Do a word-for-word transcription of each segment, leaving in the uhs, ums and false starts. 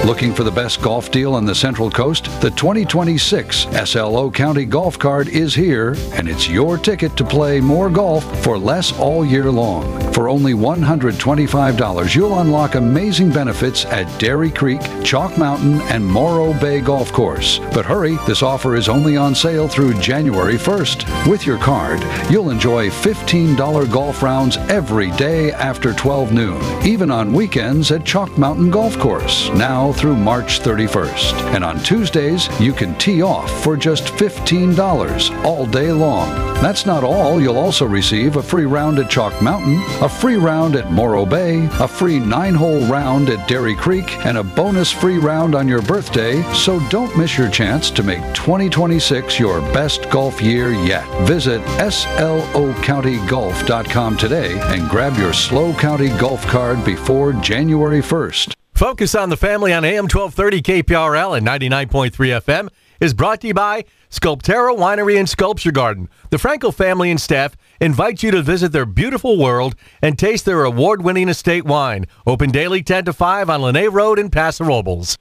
Looking for the best golf deal on the Central Coast? The twenty twenty-six S L O County Golf Card is here, and it's your ticket to play more golf for less all year long. For only one hundred twenty-five dollars, you'll unlock amazing benefits at Dairy Creek, Chalk Mountain, and Morro Bay Golf Course. But hurry, this offer is only on sale through January first. With your card, you'll enjoy fifteen dollars golf rounds every day after twelve noon, even on weekends at Chalk Mountain Golf Course, now through March thirty-first. And on Tuesdays, you can tee off for just fifteen dollars all day long. That's not all. You'll also receive a free round at Chalk Mountain, a free round at Morro Bay, a free nine-hole round at Dairy Creek, and a bonus free round on your birthday, so don't miss your chance to make twenty twenty-six your best golf year yet. Visit S L O county golf dot com today and grab your SLO County Golf Card before January first. Focus on the Family on A M twelve thirty K P R L and ninety-nine point three F M is brought to you by Sculptera Winery and Sculpture Garden. The Franco family and staff invite you to visit their beautiful world and taste their award-winning estate wine. Open daily ten to five on Lene Road in Paso Robles.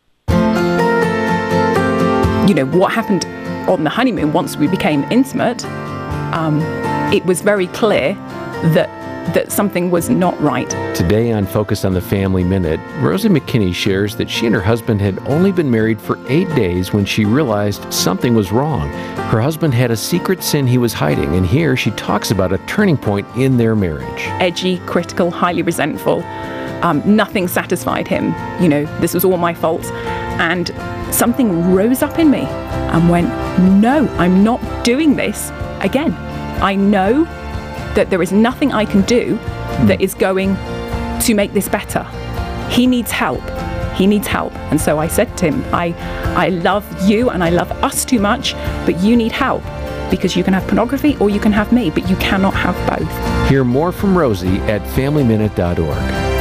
You know, what happened on the honeymoon once we became intimate, um, it was very clear that that something was not right. Today on Focus on the Family Minute, Rosie McKinney shares that she and her husband had only been married for eight days when she realized something was wrong. Her husband had a secret sin he was hiding, and here she talks about a turning point in their marriage. Edgy, critical, highly resentful. Um, nothing satisfied him. You know, this was all my fault. And something rose up in me and went, no, I'm not doing this again. I know that there is nothing I can do that is going to make this better. He needs help. He needs help. And so I said to him, I, I love you and I love us too much, but you need help because you can have pornography or you can have me, but you cannot have both. Hear more from Rosie at family minute dot org.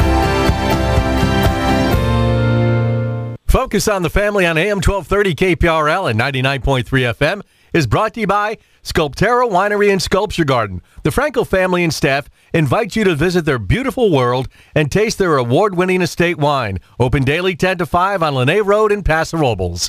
Focus on the Family on A M twelve thirty K P R L and ninety-nine point three F M is brought to you by Sculptera Winery and Sculpture Garden. The Franco family and staff invite you to visit their beautiful world and taste their award-winning estate wine. Open daily ten to five on Lene Road in Paso Robles.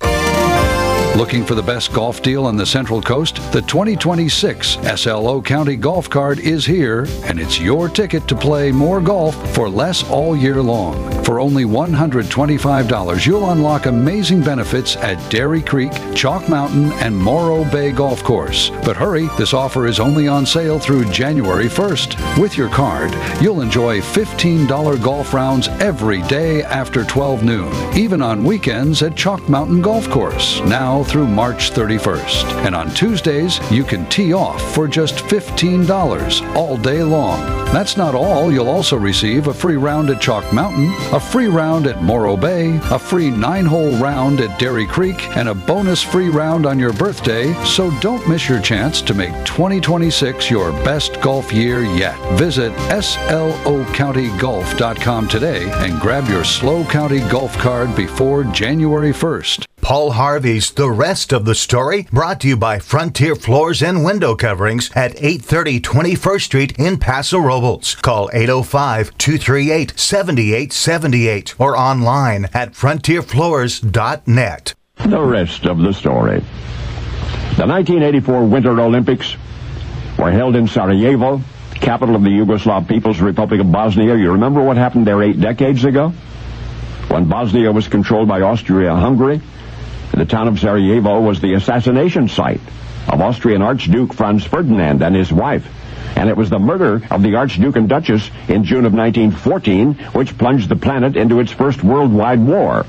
Looking for the best golf deal on the Central Coast? The twenty twenty-six S L O County Golf Card is here, and it's your ticket to play more golf for less all year long. For only one hundred twenty-five dollars, you'll unlock amazing benefits at Dairy Creek, Chalk Mountain, and Morro Bay Golf Course. But hurry, this offer is only on sale through January first. With your card, you'll enjoy fifteen dollars golf rounds every day after twelve noon, even on weekends at Chalk Mountain Golf Course, now through March thirty-first. And on Tuesdays, you can tee off for just fifteen dollars all day long. That's not all. You'll also receive a free round at Chalk Mountain, a free round at Morro Bay, a free nine-hole round at Dairy Creek, and a bonus free round on your birthday, so don't miss your chance to make twenty twenty-six your best golf year yet. Visit S L O county golf dot com today and grab your SLO County Golf Card before January first. Paul Harvey's The Rest of the Story, brought to you by Frontier Floors and Window Coverings at eight thirty twenty-first Street in Paso Robles. Call eight oh five, two three eight, seven eight seven eight or online at frontier floors dot net. The Rest of the Story. The nineteen eighty-four Winter Olympics were held in Sarajevo, capital of the Yugoslav People's Republic of Bosnia. You remember what happened there eight decades ago? When Bosnia was controlled by Austria-Hungary, the town of Sarajevo was the assassination site of Austrian Archduke Franz Ferdinand and his wife. And it was the murder of the Archduke and Duchess in June of nineteen fourteen which plunged the planet into its first worldwide war.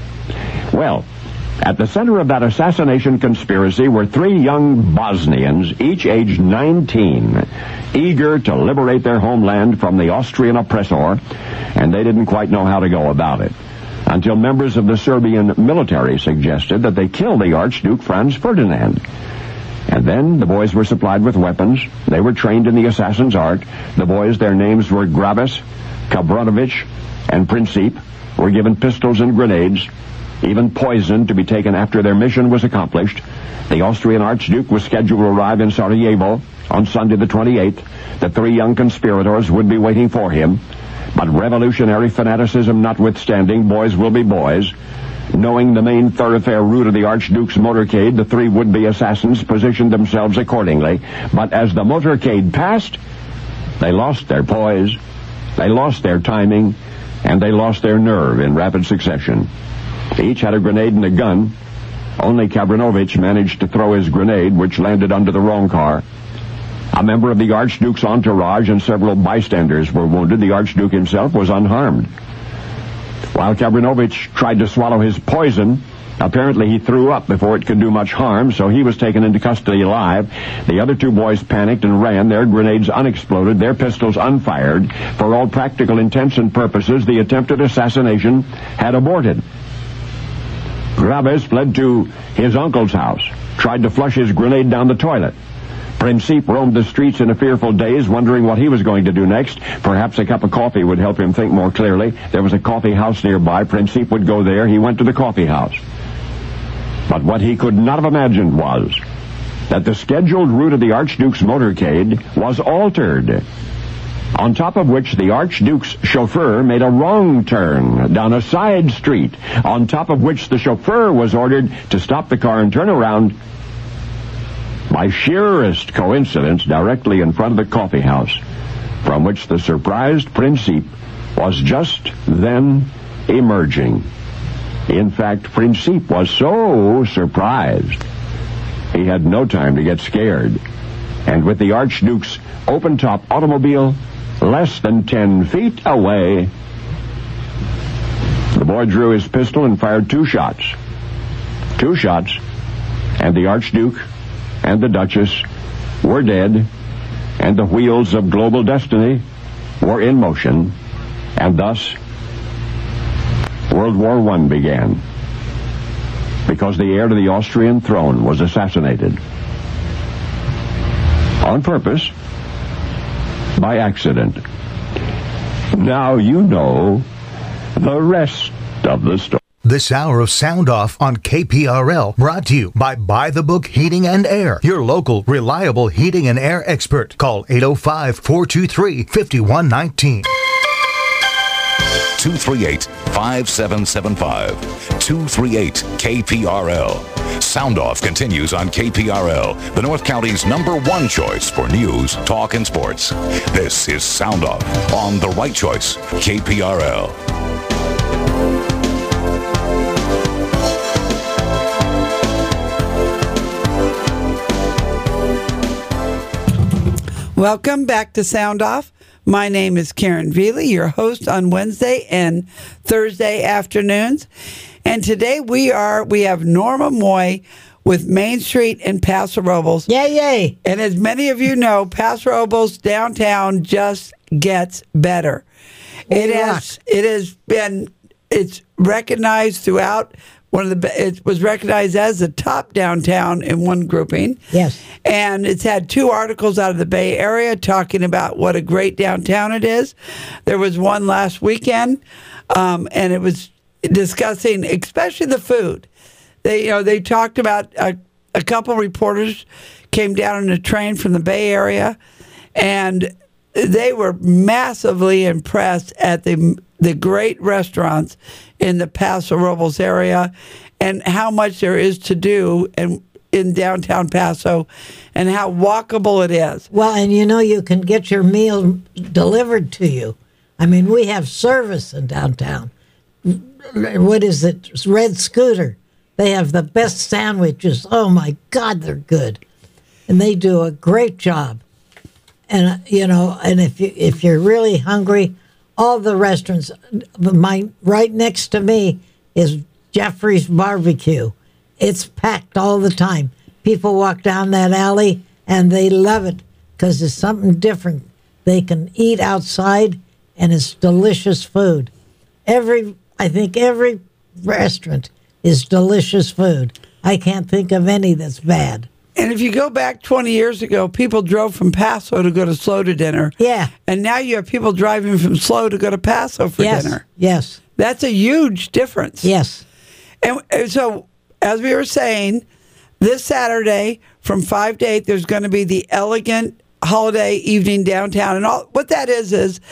Well, at the center of that assassination conspiracy were three young Bosnians, each aged nineteen, eager to liberate their homeland from the Austrian oppressor, and they didn't quite know how to go about it, until members of the Serbian military suggested that they kill the Archduke Franz Ferdinand. And then the boys were supplied with weapons. They were trained in the assassin's art. The boys, their names were Grabas, Kabranovic, and Princip, were given pistols and grenades, even poison to be taken after their mission was accomplished. The Austrian Archduke was scheduled to arrive in Sarajevo on Sunday the twenty-eighth. The three young conspirators would be waiting for him. But revolutionary fanaticism notwithstanding, boys will be boys. Knowing the main thoroughfare route of the Archduke's motorcade, the three would-be assassins positioned themselves accordingly. But as the motorcade passed, they lost their poise, they lost their timing, and they lost their nerve in rapid succession. Each had a grenade and a gun. Only Kabranovich managed to throw his grenade, which landed under the wrong car. A member of the Archduke's entourage and several bystanders were wounded. The Archduke himself was unharmed. While Kabranovich tried to swallow his poison, apparently he threw up before it could do much harm, so he was taken into custody alive. The other two boys panicked and ran, their grenades unexploded, their pistols unfired. For all practical intents and purposes, the attempted assassination had aborted. Graves fled to his uncle's house, tried to flush his grenade down the toilet. Princip roamed the streets in a fearful daze, wondering what he was going to do next. Perhaps a cup of coffee would help him think more clearly. There was a coffee house nearby. Princip would go there. He went to the coffee house. But what he could not have imagined was that the scheduled route of the Archduke's motorcade was altered, on top of which the Archduke's chauffeur made a wrong turn down a side street, on top of which the chauffeur was ordered to stop the car and turn around. By sheerest coincidence, directly in front of the coffee house, from which the surprised Princip was just then emerging. In fact, Princip was so surprised, he had no time to get scared. And with the Archduke's open-top automobile less than ten feet away, the boy drew his pistol and fired two shots. Two shots, and the Archduke and the Duchess were dead, and the wheels of global destiny were in motion, and thus World War One began, because the heir to the Austrian throne was assassinated. On purpose, by accident. Now you know the rest of the story. This hour of Sound Off on K P R L brought to you by Buy the Book Heating and Air, your local reliable heating and air expert. Call eight oh five, four two three, five one one nine. two three eight, five seven seven five. two three eight K P R L. Sound Off continues on K P R L, the North County's number one choice for news, talk, and sports. This is Sound Off on the right choice, K P R L. Welcome back to Sound Off. My name is Karen Veely, your host on Wednesday and Thursday afternoons. And today we are we have Norma Moy with Main Street in Paso Robles. Yay, yay. And as many of you know, Paso Robles downtown just gets better. We It rock. has it has been it's recognized throughout one of the it was recognized as the top downtown in one grouping. Yes. And it's had two articles out of the Bay Area talking about what a great downtown it is. There was one last weekend, um, and it was discussing especially the food. They, you know, they talked about a, a couple reporters came down on a train from the Bay Area, and they were massively impressed at the the great restaurants in the Paso Robles area and how much there is to do and in downtown Paso and how walkable it is. Well, and you know, you can get your meal delivered to you. I mean, we have service in downtown. What is it? Red Scooter. They have the best sandwiches. Oh, my God, they're good. And they do a great job. And, uh, you know, and if, you, if you're really hungry, all the restaurants, my, right next to me is Jeffrey's Barbecue. It's packed all the time. People walk down that alley and they love it because it's something different. They can eat outside and it's delicious food. Every, I think every restaurant is delicious food. I can't think of any that's bad. And if you go back twenty years ago, people drove from Paso to go to Slow to dinner. Yeah. And now you have people driving from Slow to go to Paso for yes. dinner. Yes. That's a huge difference. Yes. And, and so, as we were saying, this Saturday from five to eight, there's going to be the Elegant Holiday Evening downtown. And all what that is is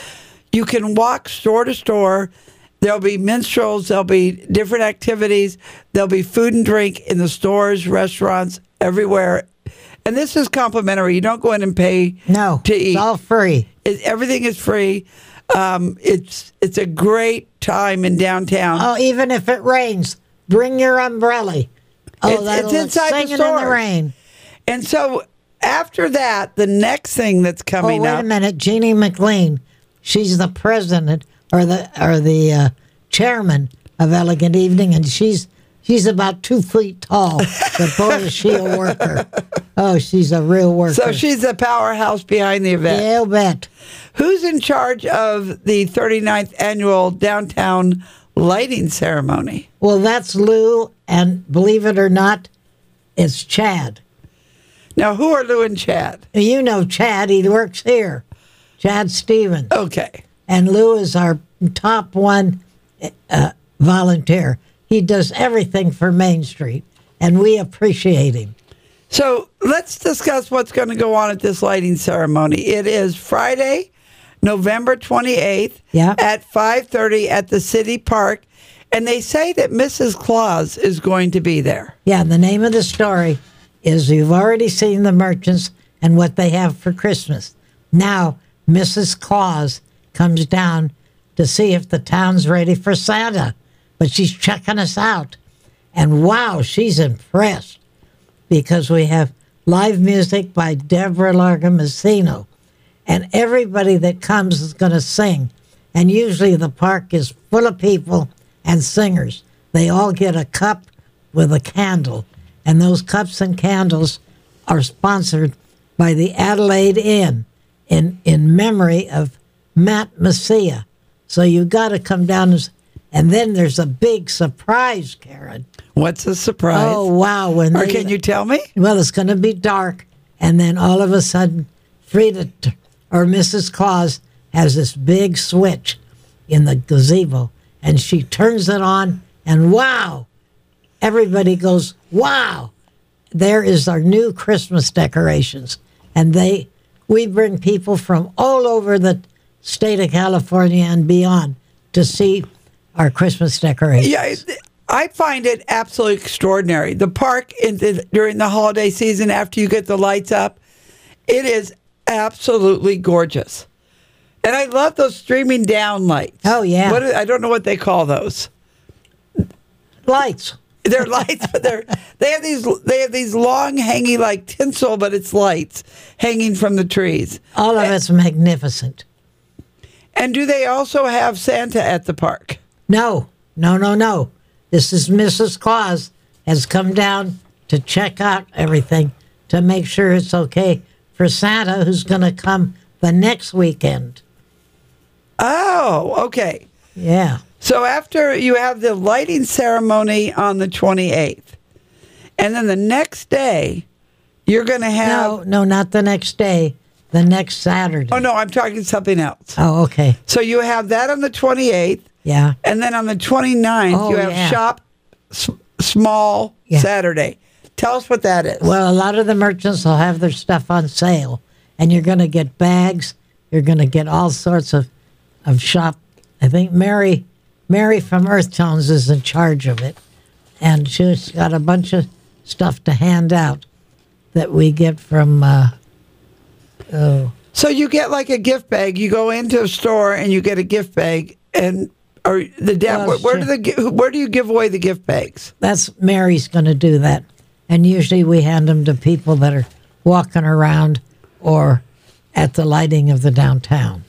You can walk store to store. There'll be minstrels. There'll be different activities. There'll be food and drink in the stores, restaurants, everywhere. And this is complimentary. You don't go in and pay No, to eat. it's all free. It, everything is free. Um, it's it's a great time in downtown. Oh, even if it rains, bring your umbrella. Oh, It's- that'll it's inside the singing in the stores. rain. And so after that, the next thing that's Oh, coming wait up. a minute, Jeannie McLean. She's the president or the or the uh, chairman of Elegant Evening, and she's she's about two feet tall. But boy, is she a worker! Oh, she's a real worker. So she's the powerhouse behind the event. Yeah, you bet. Who's in charge of the thirty-ninth annual downtown lighting ceremony? Well, that's Lou, and believe it or not, it's Chad. Now, who are Lou and Chad? You know Chad. He works here. Chad Stevens. Okay. And Lou is our top one uh, volunteer. He does everything for Main Street, and we appreciate him. So let's discuss what's going to go on at this lighting ceremony. It is Friday, November twenty-eighth Yeah. at five thirty at the City Park. And they say that Missus Claus is going to be there. Yeah, the name of the story is you've already seen the merchants and what they have for Christmas. Now, Missus Claus comes down to see if the town's ready for Santa, but she's checking us out. And wow, she's impressed because we have live music by Deborah Largamacino, and everybody that comes is going to sing. And usually the park is full of people and singers. They all get a cup with a candle, and those cups and candles are sponsored by the Adelaide Inn in, in memory of Matt Messia. So you got to come down, and, and then there's a big surprise, Karen. What's the surprise? Oh, wow. When Or they- can you tell me? Well, it's going to be dark, and then all of a sudden, Frida t- or Missus Claus has this big switch in the gazebo, and she turns it on, and wow, everybody goes, wow. There is our new Christmas decorations, and they we bring people from all over the state of California and beyond to see our Christmas decorations. Yeah, it- I find it absolutely extraordinary. The park in the, during the holiday season, after you get the lights up, it is absolutely gorgeous. And I love those streaming down lights. Oh, yeah. What are- I don't know what they call those. Lights. They're lights, but they're they have these they have these long hanging like tinsel, but it's lights hanging from the trees. All of it's magnificent. And do they also have Santa at the park? No, no, no, no. This is Missus Claus has come down to check out everything to make sure it's okay for Santa, who's going to come the next weekend. Oh, okay. Yeah. So after you have the lighting ceremony on the twenty-eighth, and then the next day, you're going to have... No, no, not the next day. The next Saturday. Oh, no, I'm talking something else. Oh, okay. So you have that on the twenty-eighth, Yeah. and then on the twenty-ninth, Oh, you have yeah. Shop S- Small Yeah. Saturday. Tell us what that is. Well, a lot of the merchants will have their stuff on sale, and you're going to get bags. You're going to get all sorts of, of shop. I think Mary, Mary from Earth Tones is in charge of it, and she's got a bunch of stuff to hand out that we get from. Uh, oh, So you get like a gift bag. You go into a store and you get a gift bag, and or the da- Well, where, where sure. do the gi- where do you give away the gift bags? that's Mary's going to do that, and usually we hand them to people that are walking around or at the lighting of the downtown.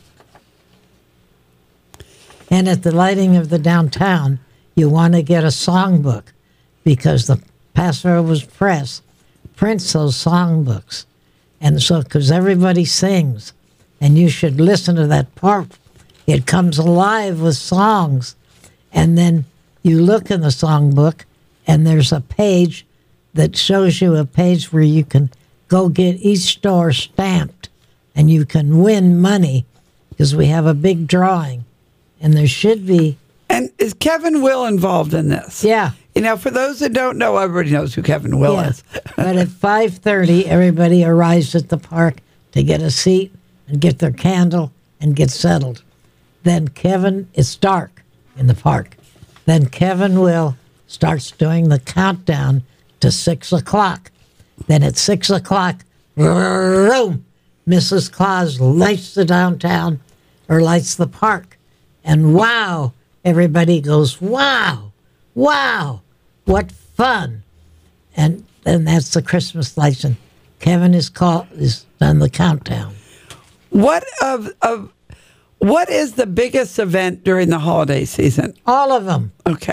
And at the lighting of the downtown, you want to get a songbook because the Paso Robles Press prints those songbooks. And so, because everybody sings, and you should listen to that part. It comes alive with songs. And then you look in the songbook, and there's a page that shows you a page where you can go get each store stamped, and you can win money because we have a big drawing. And there should be, And is Kevin Will involved in this? yeah. You know, for those that don't know, everybody knows who Kevin Will Yeah. is. But at five thirty, everybody arrives at the park to get a seat and get their candle and get settled. Then Kevin, it's dark in the park. Then Kevin will starts doing the countdown to six o'clock. Then at six o'clock, boom, Missus Claus lights the downtown or lights the park. And wow, everybody goes, wow, wow, what fun. And then that's the Christmas lights. And Kevin is called, is done the countdown. What of of what is the biggest event during the holiday season? All of them. Okay.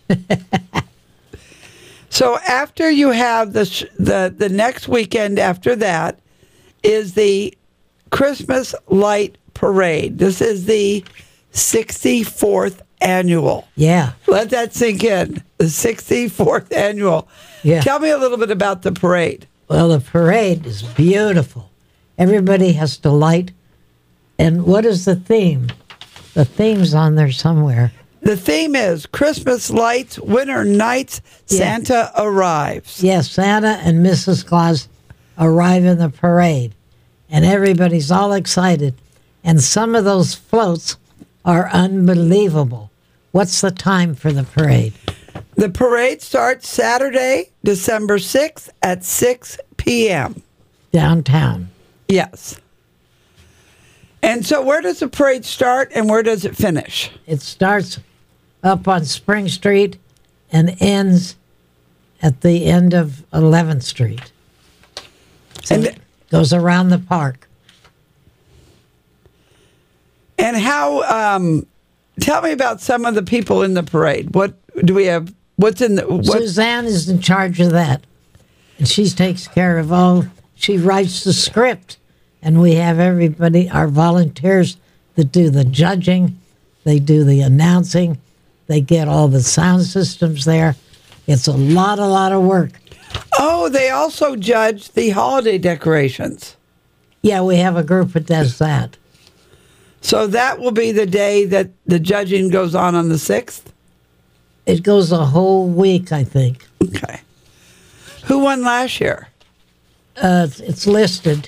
So after you have the sh- the the next weekend after that is the Christmas Light Parade. This is the sixty-fourth annual. Yeah. Let that sink in. The sixty-fourth annual. Yeah. Tell me a little bit about the parade. Well, the parade is beautiful. Everybody has to light. And what is the theme? The theme's on there somewhere. The theme is Christmas lights, winter nights, Yeah. Santa arrives. Yes, Santa and Missus Claus arrive in the parade. And everybody's all excited. And some of those floats are unbelievable. What's the time for the parade? The parade starts Saturday, December sixth at six p.m. Downtown. Yes. And so where does the parade start and where does it finish? It starts up on Spring Street and ends at the end of eleventh Street. So And- it goes around the park. And how, um, tell me about some of the people in the parade. What do we have? What's in the, what? Suzanne is in charge of that. And she takes care of all, she writes the script. And we have everybody, our volunteers that do the judging, they do the announcing, they get all the sound systems there. It's a lot, a lot of work. Oh, they also judge the holiday decorations. Yeah, we have a group that does that. So that will be the day that the judging goes on on the sixth? It goes a whole week, I think. Okay. Who won last year? Uh, it's, it's listed.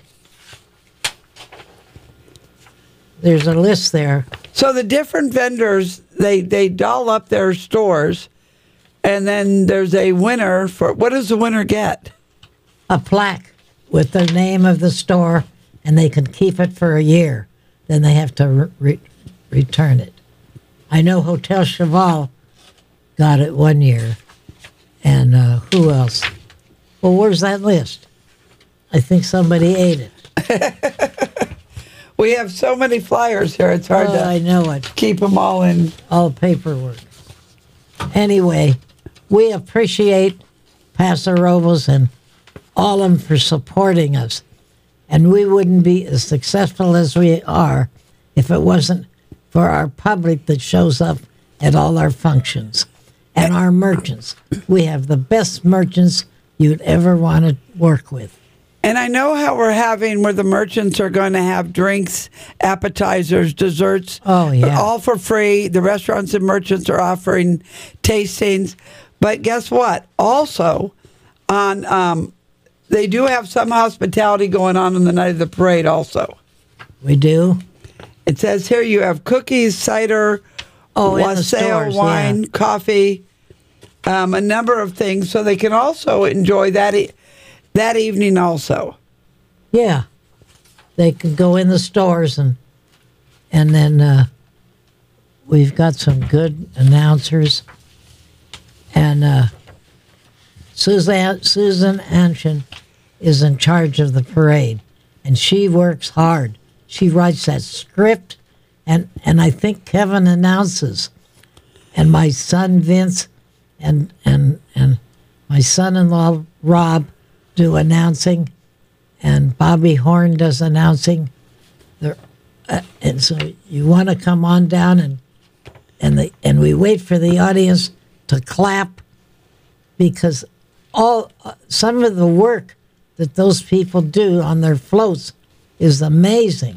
There's a list there. So the different vendors, they, they doll up their stores, and then there's a winner for, what does the winner get? A plaque with the name of the store, and they can keep it for a year. Then they have to re- re- return it. I know Hotel Cheval got it one year. And uh, who else? Well, where's that list? I think somebody ate it. We have so many flyers here, it's hard Oh, to I know it. keep them all in. All paperwork. Anyway, we appreciate Paso Robles and all of them for supporting us. And we wouldn't be as successful as we are if it wasn't for our public that shows up at all our functions and our merchants. We have the best merchants you'd ever want to work with. And I know how we're having where the merchants are going to have drinks, appetizers, desserts. Oh, yeah. All for free. The restaurants and merchants are offering tastings. But guess what? Also, on um, they do have some hospitality going on on the night of the parade also. We do? It says here you have cookies, cider, Oh, in the wassail stores, wine, yeah. coffee, um, a number of things. So they can also enjoy that e- that evening also. Yeah. They can go in the stores and and then uh, we've got some good announcers. And uh, Suzanne, Susan Anshin is in charge of the parade. And she works hard. She writes that script. And, and I think Kevin announces. And my son Vince and, and, and my son-in-law Rob do announcing, and Bobby Horn does announcing. There, uh, and so you want to come on down, and and the and we wait for the audience to clap, because all uh, some of the work that those people do on their floats is amazing.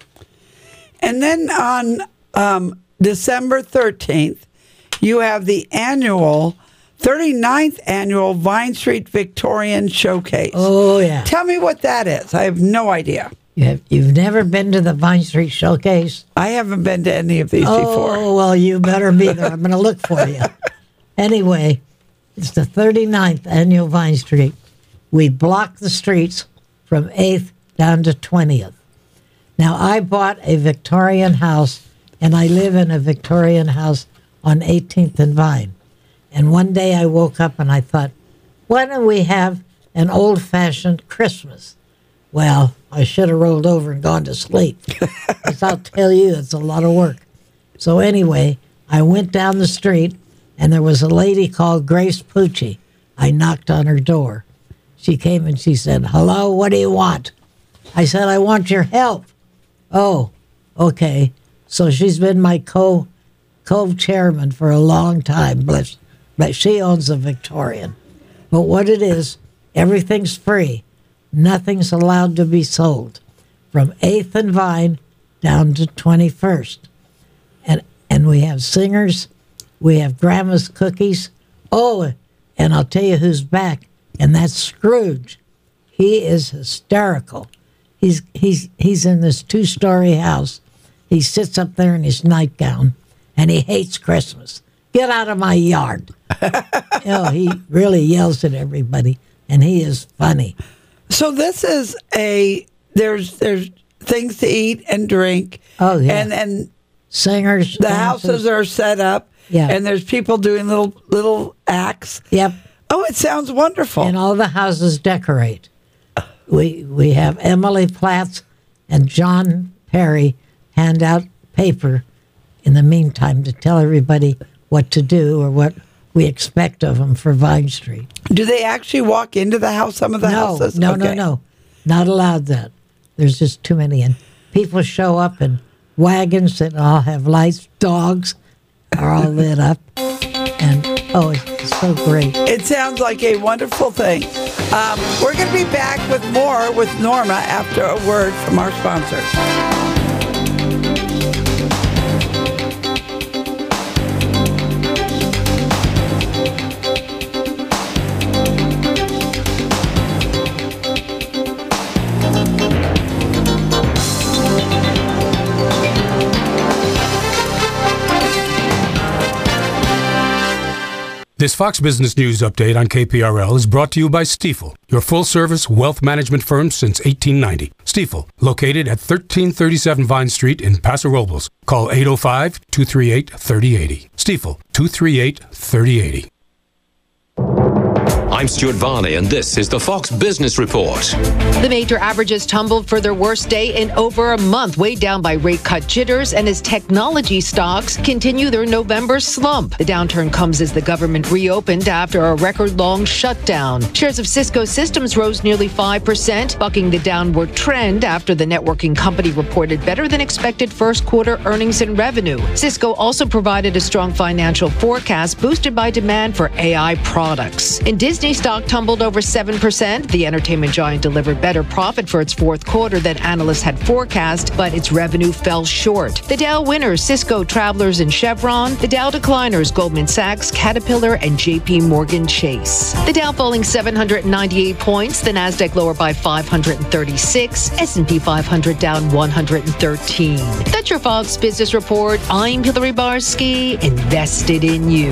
And then on um, December thirteenth, you have the annual thirty-ninth annual Vine Street Victorian Showcase. Oh yeah. Tell me what that is. I have no idea. You have, you've never been to the Vine Street Showcase? I haven't been to any of these oh, before. Oh, well, you better be there. I'm going to look for you. Anyway, it's the thirty-ninth annual Vine Street. We block the streets from eighth down to twentieth. Now, I bought a Victorian house, and I live in a Victorian house on eighteenth and Vine. And one day I woke up and I thought, why don't we have an old-fashioned Christmas? Well, I should have rolled over and gone to sleep. Because I'll tell you, it's a lot of work. So anyway, I went down the street, and there was a lady called Grace Pucci. I knocked on her door. She came and she said, hello, what do you want? I said, I want your help. Oh, okay. So she's been my co, co-chairman for a long time, bless. But she owns a Victorian. But what it is, everything's free. Nothing's allowed to be sold from eighth and Vine down to twenty-first. And and we have singers, we have grandma's cookies. Oh, and I'll tell you who's back, and that's Scrooge. He is hysterical. He's he's he's in this two-story house. He sits up there in his nightgown, and he hates Christmas. Get out of my yard. You know, he really yells at everybody, and he is funny. So this is a there's there's things to eat and drink. Oh yeah, and and singers. The dancers. houses are set up. Yeah, and there's people doing little little acts. Yep. Oh, it sounds wonderful. And all the houses decorate. We we have Emily Platts and John Perry hand out paper in the meantime to tell everybody what to do or what we expect of them for Vine Street. Do they actually walk into the house, some of the no, houses? No, okay. no, no. Not allowed that. There's just too many. And people show up in wagons that all have lights. Dogs are all lit up. And, oh, it's so great. It sounds like a wonderful thing. Um, we're going to be back with more with Norma after a word from our sponsors. This Fox Business News update on K P R L is brought to you by Stifel, your full-service wealth management firm since eighteen ninety. Stifel, located at thirteen thirty-seven Vine Street in Paso Robles. Call eight oh five, two three eight, three oh eight oh. Stifel, two three eight, three oh eight oh. I'm Stuart Varney, and this is the Fox Business Report. The major averages tumbled for their worst day in over a month, weighed down by rate cut jitters and as technology stocks continue their November slump. The downturn comes as the government reopened after a record-long shutdown. Shares of Cisco Systems rose nearly five percent, bucking the downward trend after the networking company reported better than expected first quarter earnings and revenue. Cisco also provided a strong financial forecast boosted by demand for A I products. In Disney, stock tumbled over seven percent. The entertainment giant delivered better profit for its fourth quarter than analysts had forecast, but its revenue fell short. The Dow winners, Cisco, Travelers, and Chevron. The Dow decliners, Goldman Sachs, Caterpillar, and J P Morgan Chase. The Dow falling seven hundred ninety-eight points. The Nasdaq lower by five hundred thirty-six. S and P five hundred down one hundred thirteen. That's your Fox Business Report. I'm Hillary Barsky, invested in you.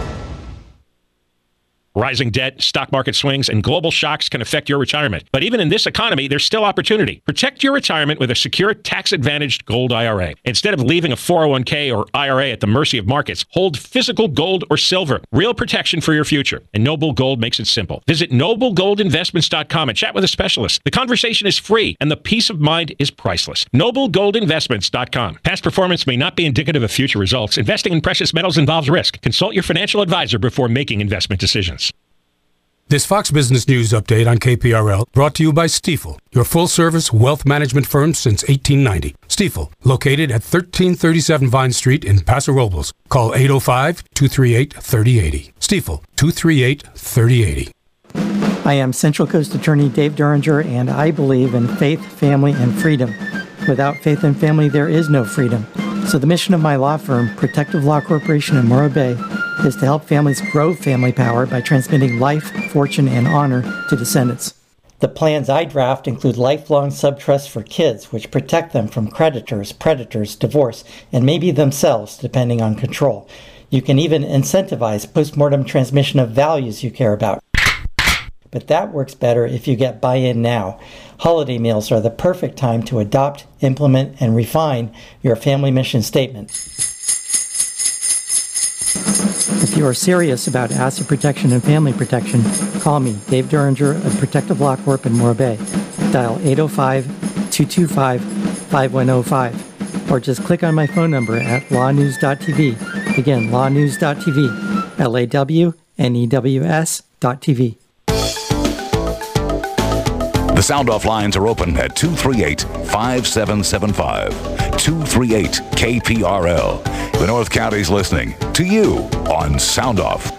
Rising debt, stock market swings, and global shocks can affect your retirement. But even in this economy, there's still opportunity. Protect your retirement with a secure, tax-advantaged gold I R A. Instead of leaving a four oh one k or I R A at the mercy of markets, hold physical gold or silver. Real protection for your future. And Noble Gold makes it simple. Visit noble gold investments dot com and chat with a specialist. The conversation is free, and the peace of mind is priceless. noble gold investments dot com. Past performance may not be indicative of future results. Investing in precious metals involves risk. Consult your financial advisor before making investment decisions. This Fox Business News update on K P R L brought to you by Stifel, your full-service wealth management firm since eighteen ninety. Stifel, located at thirteen thirty-seven Vine Street in Paso Robles. Call eight oh five, two three eight, three oh eight oh. Stifel, two three eight, three oh eight oh. I am Central Coast Attorney Dave Duringer, and I believe in faith, family, and freedom. Without faith and family, there is no freedom. So the mission of my law firm, Protective Law Corporation in Morro Bay, is to help families grow family power by transmitting life, fortune, and honor to descendants. The plans I draft include lifelong subtrusts for kids, which protect them from creditors, predators, divorce, and maybe themselves, depending on control. You can even incentivize postmortem transmission of values you care about. But that works better if you get buy-in now. Holiday meals are the perfect time to adopt, implement, and refine your family mission statement. If you are serious about asset protection and family protection, call me, Dave Duringer of Protective Law Corp in Morro Bay. Dial eight oh five, two two five, five one oh five. Or just click on my phone number at law news dot t v. Again, law news dot t v. L A W N E W S dot T V. The Sound Off lines are open at two three eight, five seven seven five. two three eight K P R L. The North County's listening to you on Sound Off.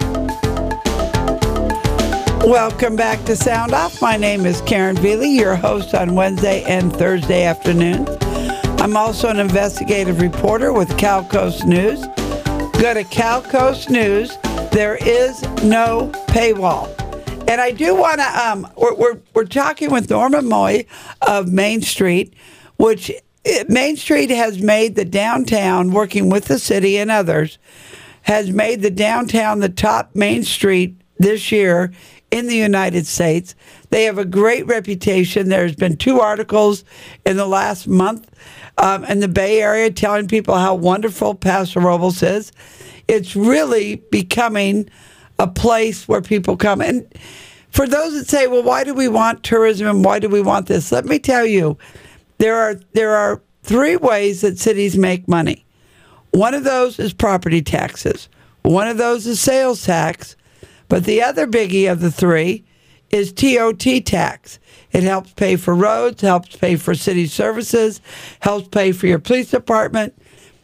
Welcome back to Sound Off. My name is Karen Veely, your host on Wednesday and Thursday afternoon. I'm also an investigative reporter with Cal Coast News. Go to Cal Coast News. There is no paywall. And I do want to, um, we're, we're, we're talking with Norma Moy of Main Street, which it, Main Street has made the downtown, working with the city and others, has made the downtown the top Main Street this year in the United States. They have a great reputation. There's been two articles in the last month um, in the Bay Area telling people how wonderful Paso Robles is. It's really becoming a place where people come. And for those that say, well, why do we want tourism and why do we want this? Let me tell you, there are there are three ways that cities make money. One of those is property taxes. One of those is sales tax. But the other biggie of the three is T O T tax. It helps pay for roads, helps pay for city services, helps pay for your police department.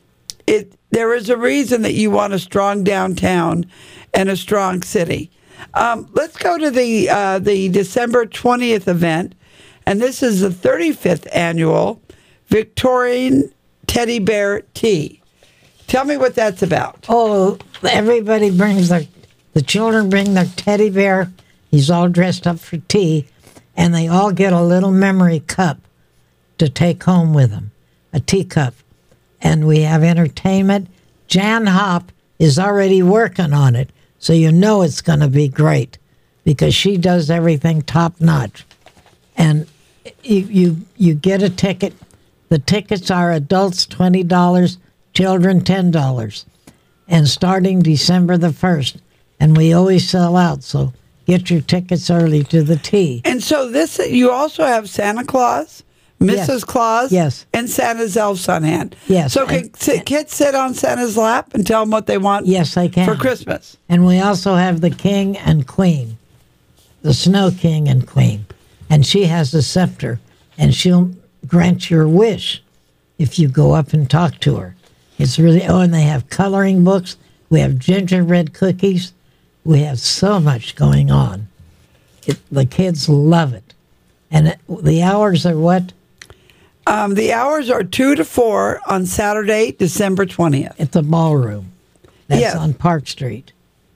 It there is a reason that you want a strong downtown and a strong city. Um, let's go to the uh, the December twentieth event, and this is the thirty-fifth annual Victorian Teddy Bear Tea. Tell me what that's about. Oh, everybody brings their, the children bring their teddy bear. He's all dressed up for tea, and they all get a little memory cup to take home with them, a teacup. And we have entertainment. Jan Hopp is already working on it, so you know it's going to be great because she does everything top notch. And you, you you get a ticket. The tickets are adults twenty dollars, children ten dollars, and starting December the first. And we always sell out, so get your tickets early to the tea. And so this, you also have Santa Claus, Missus Yes. Claus, Yes. and Santa's elves on hand. Yes. So can And- sit, kids sit on Santa's lap and tell them what they want Yes, they can. for Christmas? And we also have the king and queen, the snow king and queen. And she has a scepter, and she'll grant your wish if you go up and talk to her. It's really, oh, and they have coloring books. We have gingerbread cookies. We have so much going on. It, the kids love it. And it, the hours are what? Um, the hours are two to four on Saturday, December twentieth. At the ballroom. That's Yes. on Park Street.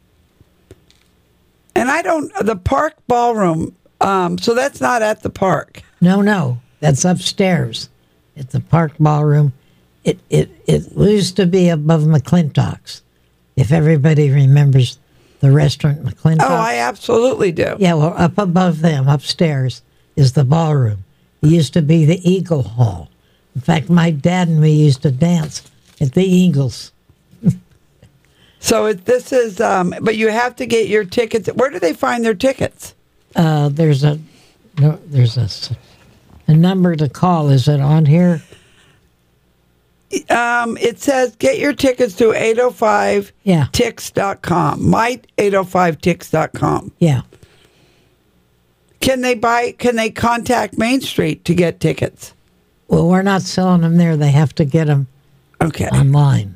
And I don't, the park ballroom, um, so that's not at the park. No, no, that's upstairs at the Park Ballroom. It it it used to be above McClintock's, if everybody remembers the restaurant McClintock's. Oh, I absolutely do. Yeah, well, up above them, upstairs, is the ballroom. It used to be the Eagle Hall. In fact, my dad and me used to dance at the Eagles. So it, this is, um, but you have to get your tickets. Where do they find their tickets? Uh, there's a no, there's a, s- a number to call. Is it on here? Um, it says get your tickets to eight oh five Yeah. tix dot com. My eight oh five tix dot com. Yeah. Can they buy, can they contact Main Street to get tickets? Well, we're not selling them there. They have to get them Okay. online.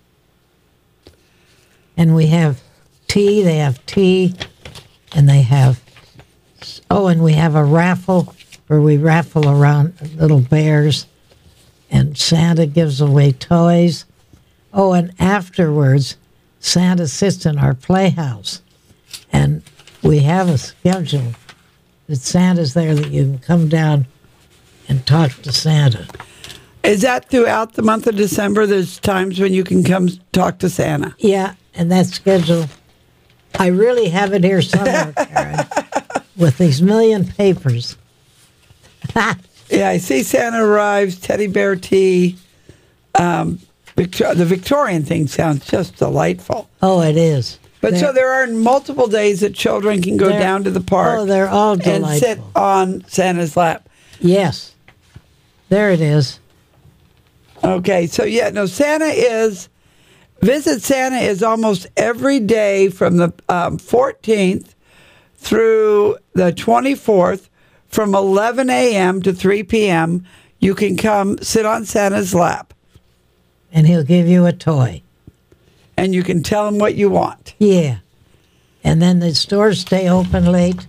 And we have tea. They have tea, and they have. Oh, and we have a raffle where we raffle around little bears, and Santa gives away toys. Oh, and afterwards, Santa sits in our playhouse, and we have a schedule that Santa's there, that you can come down and talk to Santa. Is that throughout the month of December? There's times when you can come talk to Santa. Yeah, and that's scheduled. I really have it here somewhere, Karen, with these million papers. Yeah, I see Santa arrives, teddy bear tea. Um, Victor- the Victorian thing sounds just delightful. Oh, it is. But They're- so there are multiple days that children can go They're- down to the park. Oh, they're all and delightful. sit on Santa's lap. Yes. There it is. Okay, so yeah, no, Santa is, Visit Santa is almost every day from the um, fourteenth through the twenty-fourth from eleven a.m. to three p.m. You can come sit on Santa's lap. And he'll give you a toy. And you can tell him what you want. Yeah. And then the stores stay open late.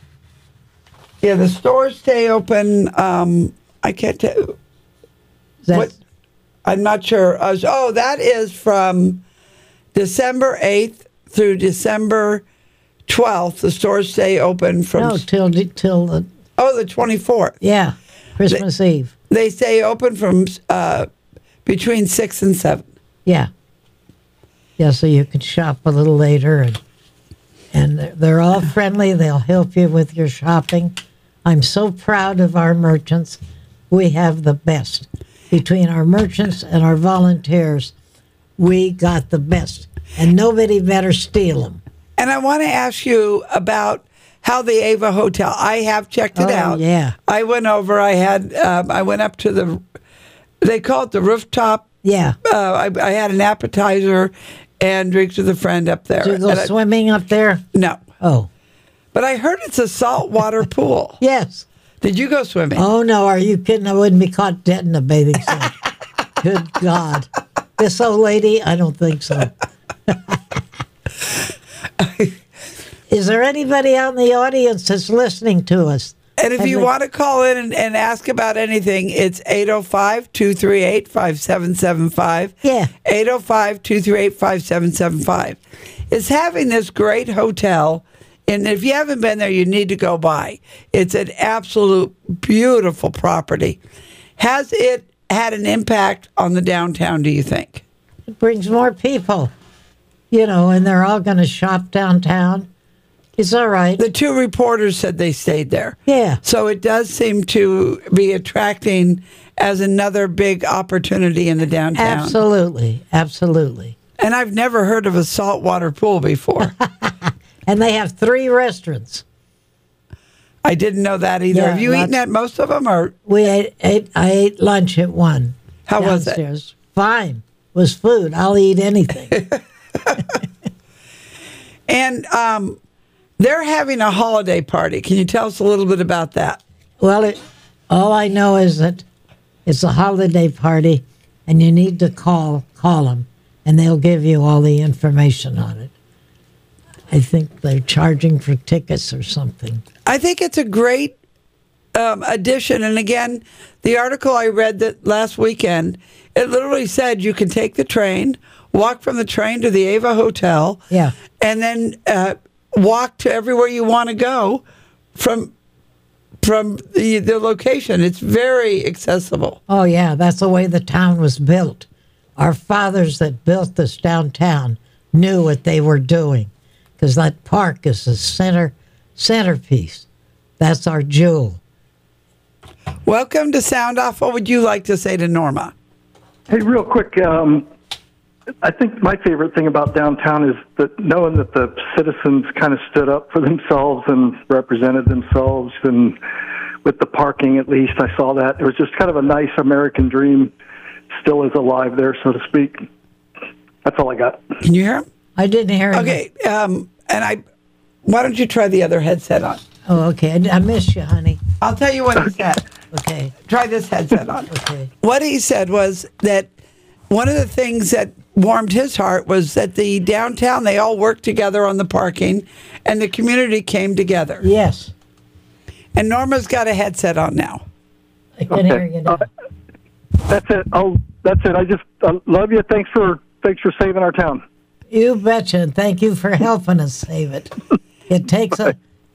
Yeah, the stores stay open. Um, I can't tell. What? I'm not sure. Uh, oh, that is from December eighth through December twelfth. The stores stay open from. No, till till the. Oh, the twenty-fourth. Yeah, Christmas they, Eve. They stay open from uh, between six and seven. Yeah. Yeah, so you can shop a little later, and and they're, they're all friendly. They'll help you with your shopping. I'm so proud of our merchants. We have the best. Between our merchants and our volunteers, we got the best. And nobody better steal them. And I want to ask you about how the Ava Hotel, I have checked it Oh, out. yeah. I went over, I had, um, I went up to the, they call it the rooftop. Yeah. Uh, I, I had an appetizer and drinks with a friend up there. Did you go And I- swimming up there? No. Oh. But I heard it's a saltwater pool. Yes. Did you go swimming? Oh, no. Are you kidding? I wouldn't be caught dead in a bathing suit. Good God. This old lady? I don't think so. Is there anybody out in the audience that's listening to us? And if Have you they- want to call in and, and ask about anything, it's eight oh five, two three eight, five seven seven five. Yeah. eight oh five, two three eight, five seven seven five. It's having this great hotel. And if you haven't been there, you need to go by. It's an absolute beautiful property. Has it had an impact on the downtown, do you think? It brings more people, you know, and they're all going to shop downtown. It's all right. The two reporters said they stayed there. Yeah. So it does seem to be attracting as another big opportunity in the downtown. Absolutely. Absolutely. And I've never heard of a saltwater pool before. And they have three restaurants. I didn't know that either. Yeah, Have you lots- eaten at most of them? Or We ate, ate, I ate lunch at one. How was it? downstairs. Fine. It was food. I'll eat anything. And um, they're having a holiday party. Can you tell us a little bit about that? Well, it, all I know is that it's a holiday party, and you need to call call them, and they'll give you all the information on it. I think they're charging for tickets or something. I think it's a great um, addition. And again, the article I read that last weekend, it literally said you can take the train, walk from the train to the Ava Hotel, Yeah. and then uh, walk to everywhere you want to go from from the, the location. It's very accessible. Oh, yeah, that's the way the town was built. Our fathers that built this downtown knew what they were doing, because that park is the center centerpiece. That's our jewel. Welcome to Sound Off. What would you like to say to Norma? Hey, real quick, um, I think my favorite thing about downtown is that knowing that the citizens kind of stood up for themselves and represented themselves, and with the parking, at least, I saw that. It was just kind of a nice American dream, still is alive there, so to speak. That's all I got. Can you hear him? I didn't hear him. Okay, um, and I. Why don't you try the other headset on? Oh, okay. I, I miss you, honey. I'll tell you what he said. Okay. Try this headset on. Okay. What he said was that one of the things that warmed his heart was that the downtown, they all worked together on the parking, and the community came together. Yes. And Norma's got a headset on now. I can hear you now. Uh, that's it. Oh, that's it. I just uh, love you. Thanks for thanks for saving our town. You betcha. And thank you for helping us save it. It takes a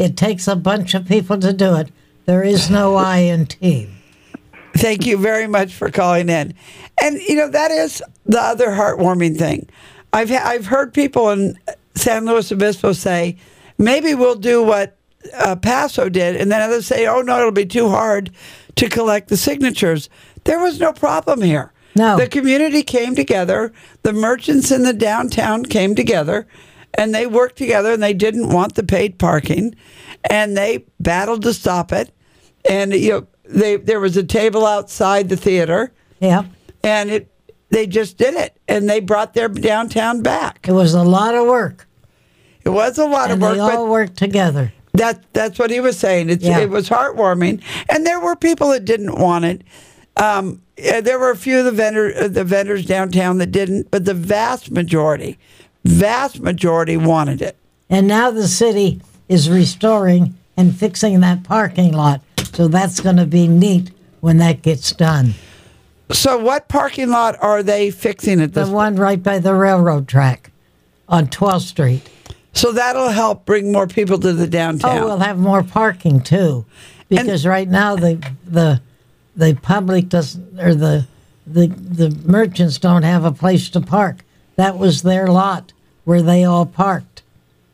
It takes a bunch of people to do it. There is no I in team. Thank you very much for calling in. And, you know, that is the other heartwarming thing. I've, ha- I've heard people in San Luis Obispo say, maybe we'll do what uh, Paso did. And then others say, oh, no, it'll be too hard to collect the signatures. There was no problem here. No. The community came together. The merchants in the downtown came together. And they worked together, and they didn't want the paid parking. And they battled to stop it. And, you know, They, there was a table outside the theater. Yeah. And it they just did it. And they brought their downtown back. It was a lot of work. It was a lot and of work. They all worked together. That, that's what he was saying. It's, yeah. It was heartwarming. And there were people that didn't want it. Um, there were a few of the, vendor, the vendors downtown that didn't. But the vast majority, vast majority wanted it. And now the city is restoring and fixing that parking lot. So that's going to be neat when that gets done. So what parking lot are they fixing at this? The one right by the railroad track on twelfth street. So that'll help bring more people to the downtown. Oh, we'll have more parking too. Because and, right now the the the public doesn't, or the, the the merchants don't have a place to park. That was their lot where they all parked.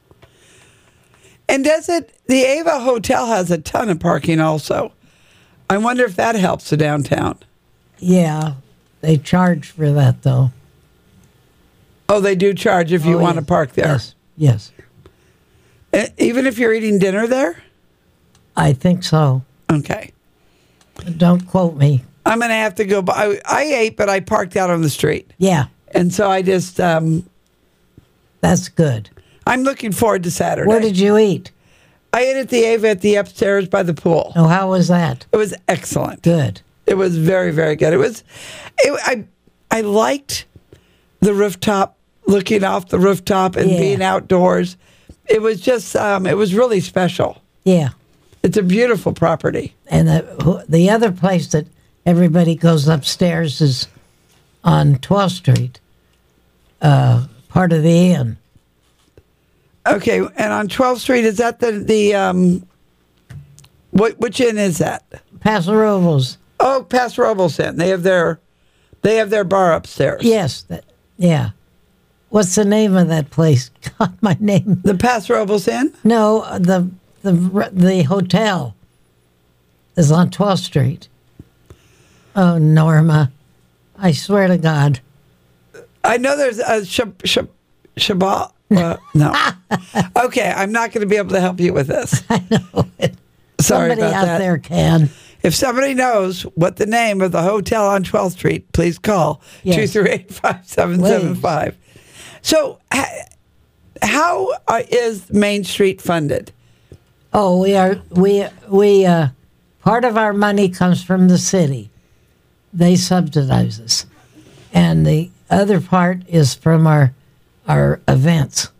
And does it, the Ava Hotel has a ton of parking also. I wonder if that helps the downtown. Yeah, they charge for that though. Oh, they do charge if you oh, want yes. to park there? Yes, yes. Uh, even if you're eating dinner there? I think so. Okay. Don't quote me. I'm going to have to go, I, I ate, but I parked out on the street. Yeah. And so I just... Um, That's good. I'm looking forward to Saturday. Where did you eat? I ate at the Ava at the upstairs by the pool. Oh, how was that? It was excellent. Good. It was very, very good. It was, it, I, I liked the rooftop, looking off the rooftop and yeah. being outdoors. It was just, um, it was really special. Yeah. It's a beautiful property. And the the other place that everybody goes upstairs is on twelfth street, uh, part of the inn. Okay, and on twelfth street, is that the, the um, what, which inn is that? Paso Robles. Oh, Paso Robles Inn. They have their, they have their bar upstairs. Yes, that, yeah. What's the name of that place? God, my name. The Paso Robles Inn? No, the the the hotel is on twelfth street. Oh, Norma, I swear to God. I know there's a Shab Shab Shabbat. Uh, no. Okay, I'm not going to be able to help you with this. I know it. Sorry Somebody about out that. there can. If somebody knows what the name of the hotel on twelfth street, please call Yes. two three eight, five seven seven five. So, ha- how uh, is Main Street funded? Oh, we are we we uh, part of our money comes from the city. They subsidize us, and the other part is from our our events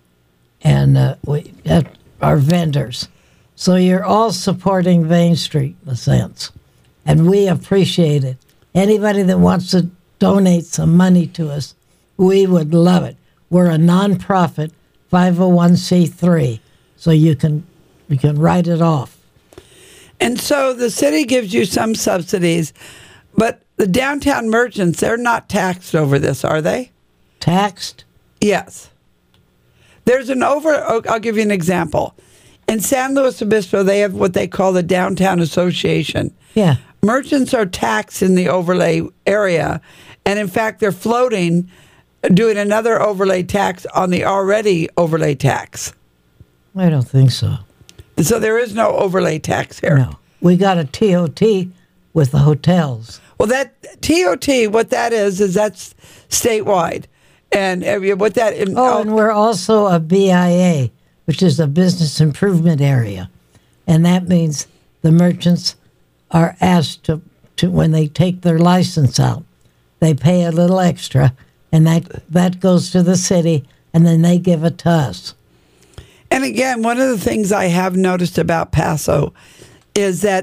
and uh, we uh, our vendors. So you're all supporting Main Street in a sense, and we appreciate it. Anybody that wants to donate some money to us, we would love it. We're a nonprofit, five oh one c three, so you can you can write it off. And so the city gives you some subsidies, but the downtown merchants, they're not taxed over this, are they? Taxed? Yes. There's an over, I'll give you an example. In San Luis Obispo, they have what they call the Downtown Association. Yeah. Merchants are taxed in the overlay area, and in fact, they're floating, doing another overlay tax on the already overlay tax. I don't think so. So there is no overlay tax here. No. We got a T O T with the hotels. Well, that T O T, what that is, is that's statewide. And uh, what that... In, oh, and we're also a B I A, which is a business improvement area. And that means the merchants are asked to, to when they take their license out, they pay a little extra, and that that goes to the city, and then they give it to us. And again, one of the things I have noticed about Paso is that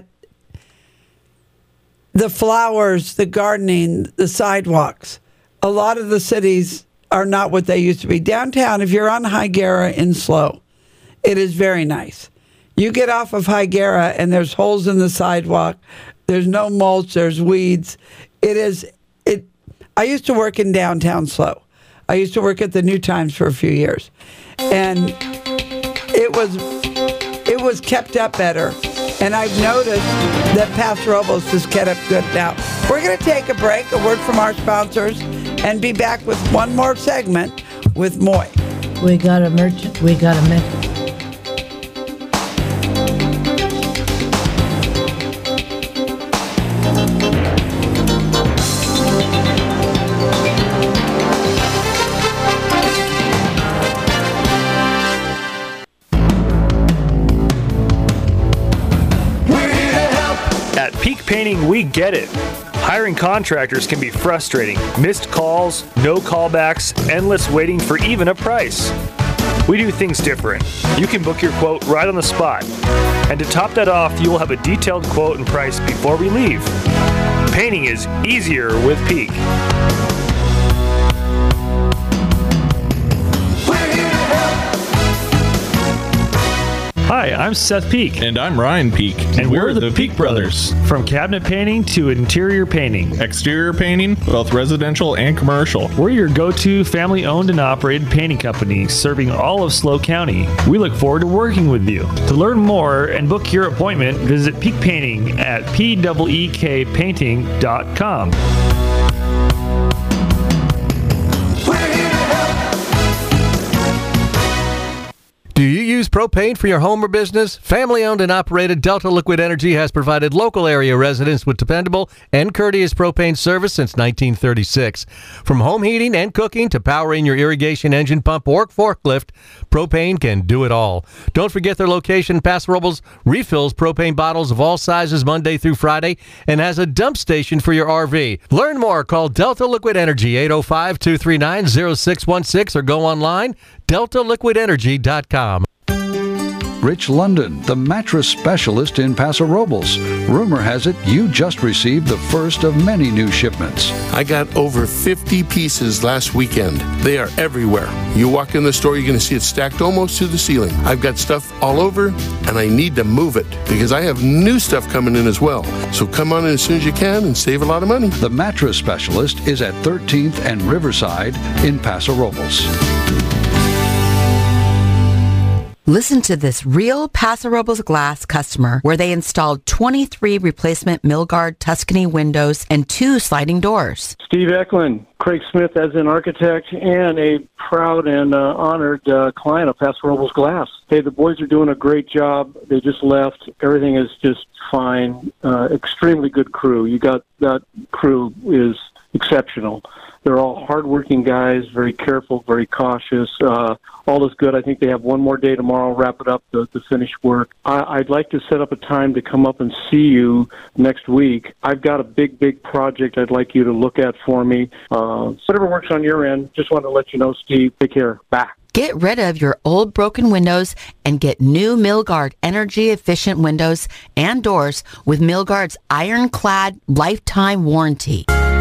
the flowers, the gardening, the sidewalks, a lot of the cities are not what they used to be. Downtown, if you're on Higuera in Slow, it is very nice. You get off of Higuera and there's holes in the sidewalk. There's no mulch. There's weeds. It is. It. I used to work in downtown SLO. I used to work at the New Times for a few years, and it was it was kept up better. And I've noticed that Paso Robles is kept up good now. We're going to take a break, a word from our sponsors, and be back with one more segment with Moy. We got a merchant. We got a merchant. Painting, we get it. Hiring contractors can be frustrating. Missed calls, no callbacks, endless waiting for even a price. We do things different. You can book your quote right on the spot. And to top that off, you will have a detailed quote and price before we leave. Painting is easier with Peak. Hi, I'm Seth Peak. And I'm Ryan Peak. And, and we're, we're the, the Peak, Peak Brothers. Brothers. From cabinet painting to interior painting. Exterior painting, both residential and commercial. We're your go-to family-owned and operated painting company serving all of SLO County. We look forward to working with you. To learn more and book your appointment, visit Peak Painting at P E E K painting dot com. Do you use propane for your home or business? Family-owned and operated Delta Liquid Energy has provided local area residents with dependable and courteous propane service since nineteen thirty-six. From home heating and cooking to powering your irrigation engine pump or forklift, propane can do it all. Don't forget their location. Paso Robles refills propane bottles of all sizes Monday through Friday and has a dump station for your R V. Learn more. Call Delta Liquid Energy, eight oh five, two three nine, oh six one six, or go online, delta liquid energy dot com. Rich London, the mattress specialist in Paso Robles. Rumor has it you just received the first of many new shipments. I got over fifty pieces last weekend. They are everywhere. You walk in the store, you're going to see it stacked almost to the ceiling. I've got stuff all over, and I need to move it because I have new stuff coming in as well. So come on in as soon as you can and save a lot of money. The mattress specialist is at thirteenth and Riverside in Paso Robles. Listen to this real Paso Robles Glass customer where they installed twenty-three replacement Milgard Tuscany windows and two sliding doors. Steve Eklund, Craig Smith as an architect and a proud and uh, honored uh, client of Paso Robles Glass. Hey, the boys are doing a great job. They just left. Everything is just fine. Uh, extremely good crew. You got that crew is exceptional. They're all hardworking guys, very careful, very cautious. Uh, all is good. I think they have one more day tomorrow, wrap it up to, to finish work. I, I'd like to set up a time to come up and see you next week. I've got a big, big project I'd like you to look at for me. Uh, whatever works on your end, just wanted to let you know, Steve. Take care. Bye. Get rid of your old broken windows and get new Milgard energy-efficient windows and doors with Milgard's ironclad lifetime warranty.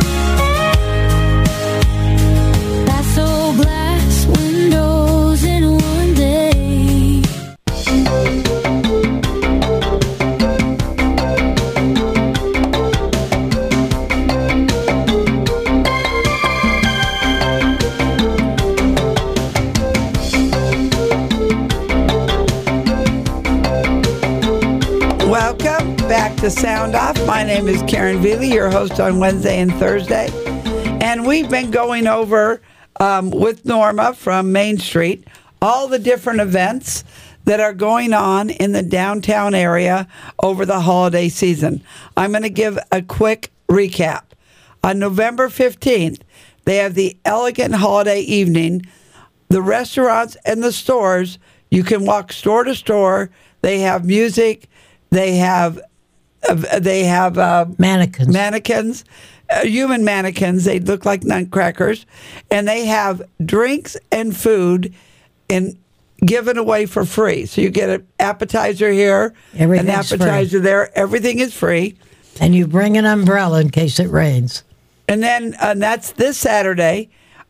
Welcome back to Sound Off. My name is Karen Veely, your host on Wednesday and Thursday. And we've been going over um, with Norma from Main Street all the different events that are going on in the downtown area over the holiday season. I'm going to give a quick recap. On November fifteenth, they have the Elegant Holiday Evening. The restaurants and the stores, you can walk store to store. They have music. They have uh, they have uh, mannequins, mannequins, uh, human mannequins. They look like nutcrackers, and they have drinks and food in given away for free. So you get an appetizer here, an appetizer free. there. Everything is free, and you bring an umbrella in case it rains. And then and that's this Saturday.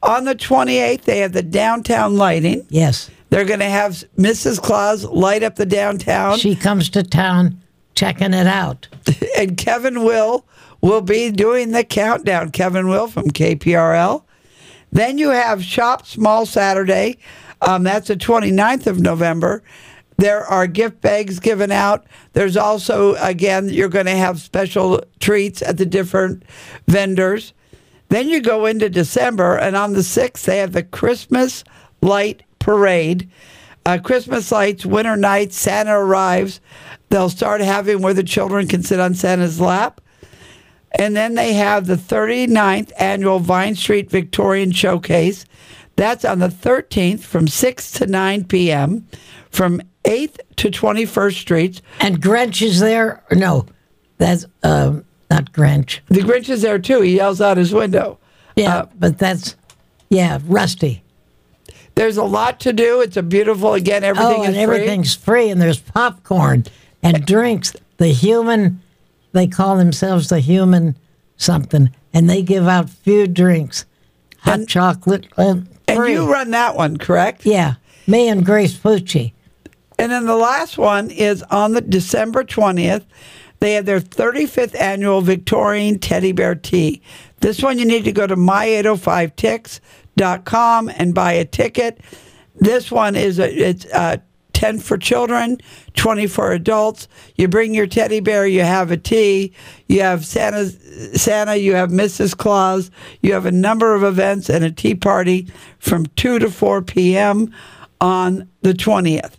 On the twenty-eighth, they have the downtown lighting. Yes. They're going to have Missus Claus light up the downtown. She comes to town checking it out. And Kevin Will will be doing the countdown. Kevin Will from K P R L. Then you have Shop Small Saturday. Um, that's the twenty-ninth of November. There are gift bags given out. There's also, again, you're going to have special treats at the different vendors. Then you go into December, and on the sixth, they have the Christmas Light Parade. Uh, Christmas lights, winter nights, Santa arrives. They'll start having where the children can sit on Santa's lap. And then they have the thirty-ninth annual Vine Street Victorian Showcase. That's on the thirteenth from six to nine p.m. from eighth to twenty-first Streets. And Grinch is there? No, that's um, not Grinch. The Grinch is there, too. He yells out his window. Yeah, uh, but that's, yeah, Rusty. There's a lot to do. It's a beautiful, again, everything oh, is and free. everything's free, and there's popcorn and drinks. The human, they call themselves the human something, and they give out few drinks, hot and, chocolate. Uh, and you run that one, correct? Yeah, me and Grace Pucci. And then the last one is on the December twentieth. They have their thirty-fifth annual Victorian Teddy Bear Tea. This one you need to go to my eight oh five tix dot com and buy a ticket. This one is a, it's uh, ten for children, twenty for adults. You bring your teddy bear, you have a tea, you have Santa, Santa, you have Missus Claus, you have a number of events and a tea party from two to four p.m. on the twentieth.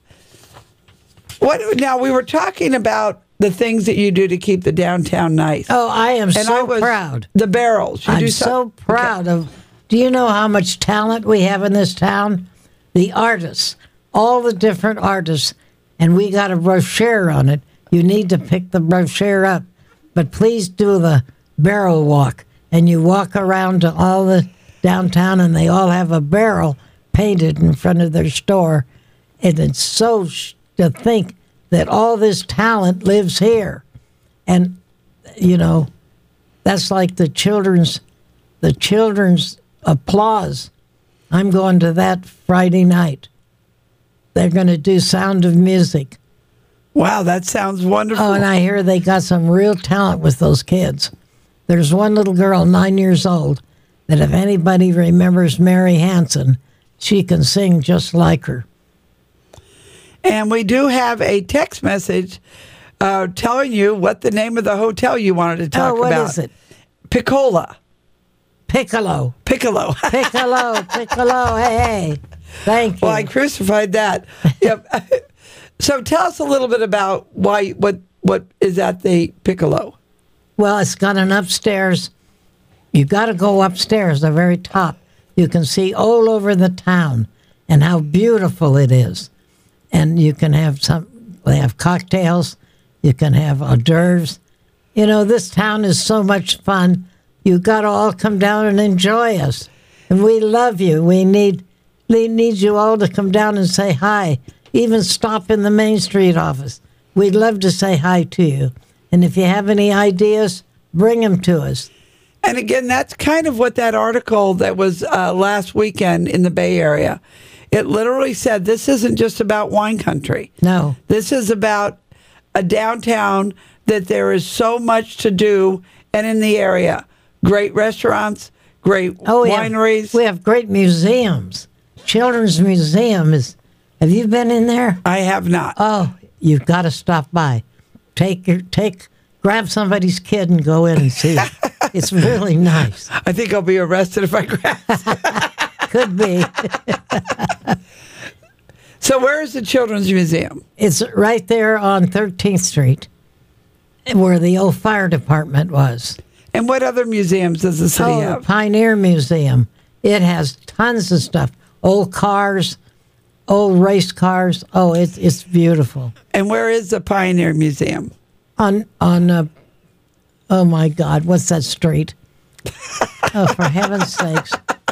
What now? We were talking about the things that you do to keep the downtown nice. Oh, I am and so I was, proud. The barrels. You I'm do so, so proud okay. of. Do you know how much talent we have in this town? The artists, all the different artists, and we got a brochure on it. You need to pick the brochure up, but please do the barrel walk, and you walk around to all the downtown, and they all have a barrel painted in front of their store, and it's so sh- to think that all this talent lives here. And, you know, that's like the children's, the children's applause. I'm going to that Friday night. They're going to do Sound of Music. Wow, that sounds wonderful. Oh, and I hear they got some real talent with those kids. There's one little girl, nine years old, that if anybody remembers Mary Hansen, she can sing just like her. And we do have a text message uh, telling you what the name of the hotel you wanted to talk oh, what about. What is it? Piccola. Piccolo. Piccolo. Piccolo. Piccolo. Hey, hey. Thank you. Well, I crucified that. Yep. So tell us a little bit about why what what is at the Piccolo. Well, it's got an upstairs. You got to go upstairs, the very top. You can see all over the town and how beautiful it is. And you can have some, they have cocktails, you can have hors d'oeuvres. You know, this town is so much fun. You got to all come down and enjoy us. And we love you. We need, we need you all to come down and say hi. Even stop in the Main Street office. We'd love to say hi to you. And if you have any ideas, bring them to us. And again, that's kind of what that article that was uh, last weekend in the Bay Area. It literally said this isn't just about wine country. No. This is about a downtown that there is so much to do, and in the area, great restaurants, great oh, we wineries. Have, we have great museums. Children's Museum is, have you been in there? I have not. Oh, you've got to stop by. Take your, take, grab somebody's kid and go in and see it. It's really nice. I think I'll be arrested if I grab it. Could be. So where is the Children's Museum? It's right there on thirteenth Street, where the old fire department was. And what other museums does the city oh, have? The Pioneer Museum. It has tons of stuff. Old cars, old race cars. Oh, it's it's beautiful. And where is the Pioneer Museum? On, on uh, oh my God, what's that street? Oh, for heaven's sakes.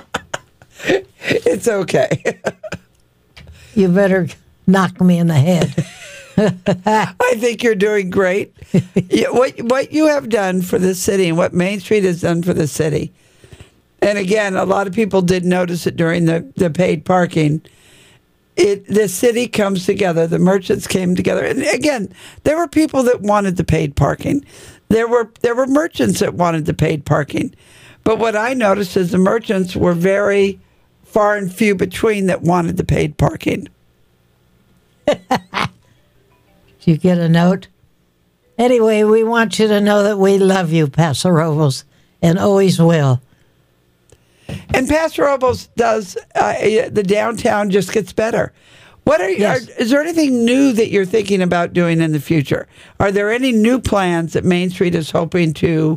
It's okay. You better knock me in the head. I think you're doing great. What what you have done for the city and what Main Street has done for the city, And again, a lot of people did notice it during the, the paid parking. It the city comes together, the merchants came together. And again, there were people that wanted the paid parking. There were there were merchants that wanted the paid parking. But what I noticed is the merchants were very far and few between that wanted the paid parking. Did you get a note? Anyway, we want you to know that we love you, Paso Robles, and always will. And Paso Robles does, uh, the downtown just gets better. What are, Yes. are is there anything new that you're thinking about doing in the future? Are there any new plans that Main Street is hoping to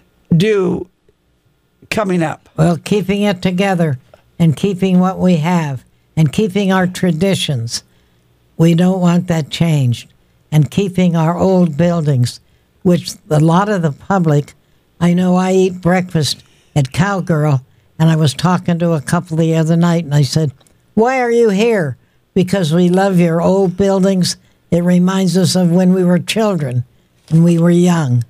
do coming up? Well, keeping it together and keeping what we have and keeping our traditions. We don't want that changed. And keeping our old buildings, which a lot of the public, I know I eat breakfast at Cowgirl, and I was talking to a couple the other night, and I said, why are you here? Because we love your old buildings. It reminds us of when we were children and we were young.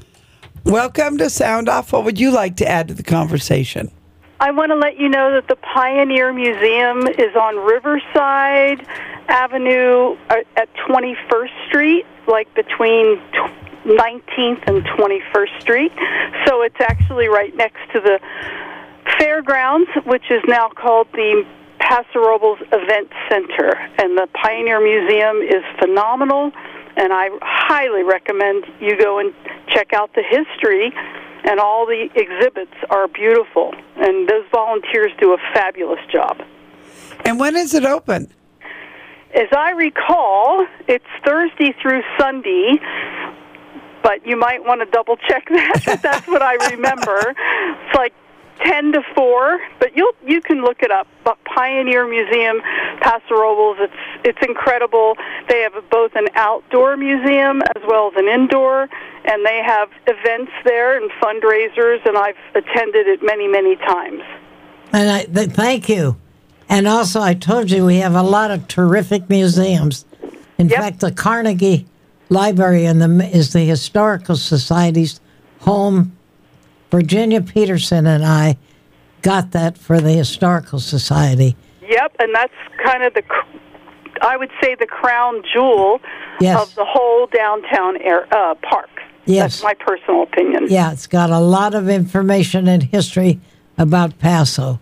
Welcome to Sound Off. What would you like to add to the conversation? I want to let you know that the Pioneer Museum is on Riverside Avenue at twenty-first Street, like between nineteenth and twenty-first Street. So it's actually right next to the fairgrounds, which is now called the Paso Robles Event Center. And the Pioneer Museum is phenomenal, and I highly recommend you go and check out the history. And all the exhibits are beautiful, and those volunteers do a fabulous job. And when is it open? As I recall, it's Thursday through Sunday, but you might want to double check that. But that's what I remember. It's like ten to four, but you'll you can look it up. But Pioneer Museum, Paso Robles, it's it's incredible. They have both an outdoor museum as well as an indoor, and they have events there and fundraisers, and I've attended it many, many times. And I th- thank you. And also, I told you we have a lot of terrific museums. In Yep. fact, the Carnegie Library in the, is the Historical Society's home. Virginia Peterson and I got that for the Historical Society. Yep, and that's kind of the, cr- I would say, the crown jewel Yes. of the whole downtown air, uh, park. Yes. That's my personal opinion. Yeah, it's got a lot of information and history about Paso.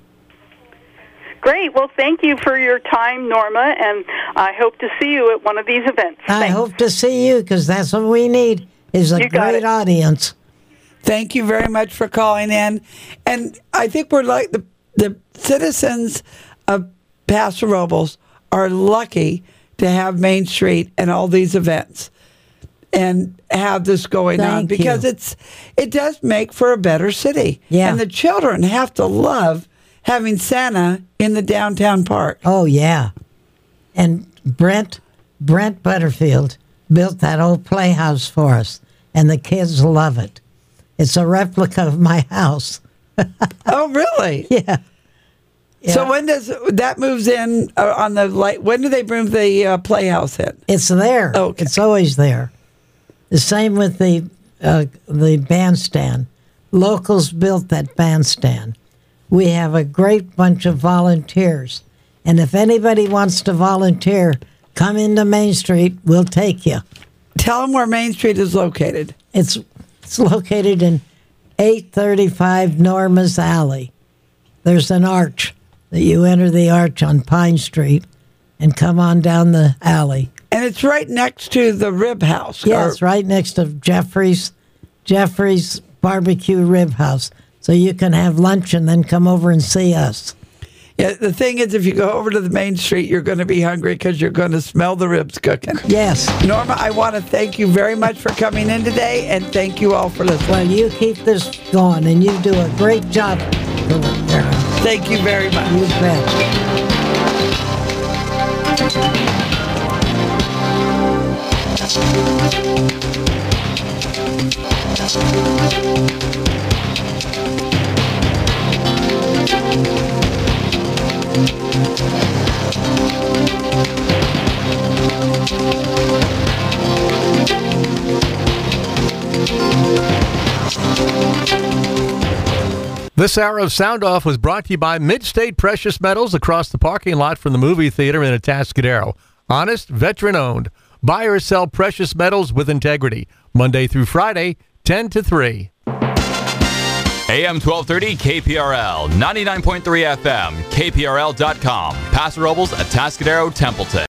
Great. Well, thank you for your time, Norma, and I hope to see you at one of these events. I hope to see you because that's what we need is a You got great it. audience. Thank you very much for calling in. And I think we're like the, the citizens of Paso Robles are lucky to have Main Street and all these events and have this going on Thank because you. it's it does make for a better city. Yeah. And the children have to love having Santa in the downtown park. Oh, yeah. And Brent, Brent Butterfield built that old playhouse for us, and the kids love it. It's a replica of my house. Oh, really? Yeah. So when does that moves in uh, on the light? When do they bring the uh, playhouse in? It's there. Okay. It's always there. The same with the uh, the bandstand. Locals built that bandstand. We have a great bunch of volunteers. And if anybody wants to volunteer, come into Main Street. We'll take you. Tell them where Main Street is located. It's it's located in eight thirty-five Norma's Alley. There's an arch that you enter the arch on Pine Street and come on down the alley. And it's right next to the Rib House. Yeah, or- it's right next to Jeffrey's Jeffrey's Barbecue Rib House. So you can have lunch and then come over and see us. Yeah, the thing is, if you go over to the Main Street, you're going to be hungry because you're going to smell the ribs cooking. Yes. Norma, I want to thank you very much for coming in today, and thank you all for listening. Well, you keep this going, and you do a great job. Thank you very much. You bet. The This hour of Sound Off was brought to you by Mid-State Precious Metals across the parking lot from the movie theater in Atascadero. Honest, veteran-owned. Buy or sell precious metals with integrity. Monday through Friday, ten to three. A M twelve thirty K P R L, ninety-nine point three F M, K P R L dot com. Paso Robles, Atascadero, Templeton.